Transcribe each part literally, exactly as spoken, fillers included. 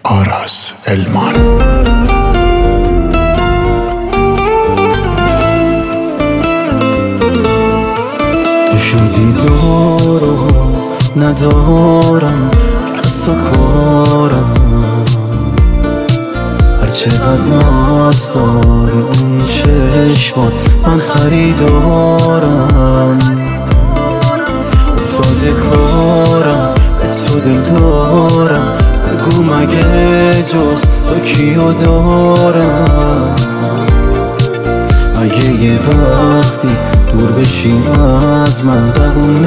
آراس المان. شدی دارو ندارم دست و کارم، هرچقدر ناز داری اون چشمات من خریدارم. افتاده کارم به تو دل دارم، بگو مگه جز تو کیو دارم. اگه یه وقتی دور بشی از من قبول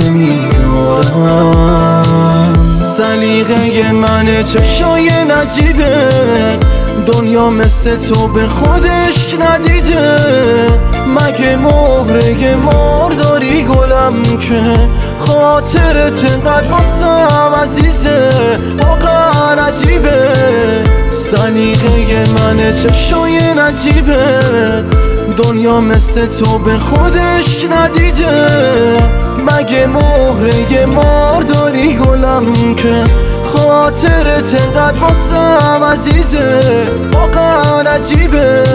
نمیارم. سلیقه من چشای نجیبه، دنیا مثل تو به خودش ندیده. مگه مهره مار داری گلم که خاطرت انقدر واسم عزیزه، واقعا عجیبه. سلیقه من چشای نجیبه، دنیا مثل تو به خودش ندیده. مگه مهره مار داری گلم که خاطرت انقدر واسم عزیزه، واقعا عجیبه.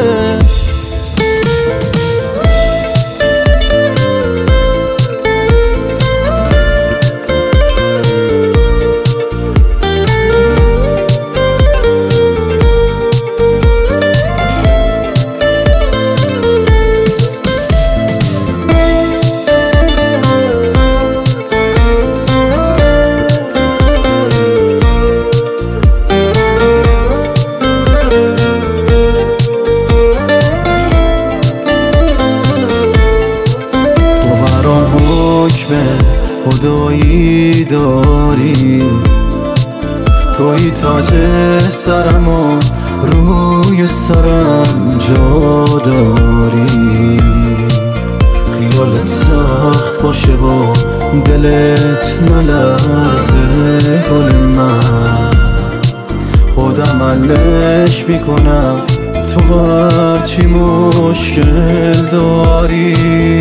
خدایی داری توی تاج سرم و روی سرم جا داری. خیالت سخت باشه و دلت نلرزه گل من، خودم حلش میکنم تو هرچی مشکل داری.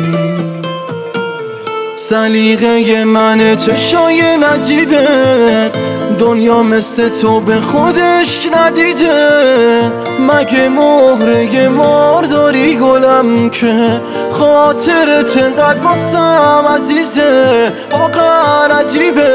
سلیقه من چشای نجیبه، دنیا مثل تو به خودش ندیده. مگه مهره مار داری گلم که خاطرت انقدر واسم عزیزه، واقعا عجیبه.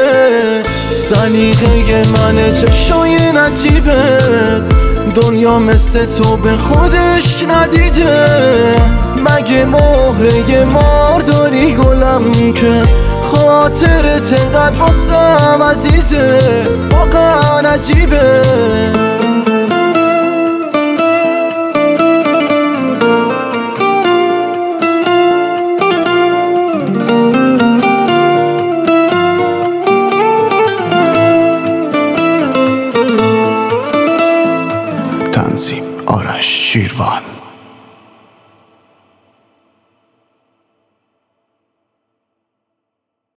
سلیقه من چشای نجیبه، دنیا مثل تو به خودش ندیده. مگه مهره مار داری گلم که خاطرت انقدر واسم عزیزه، واقعا عجیبه. تنظیم آرش شیروان.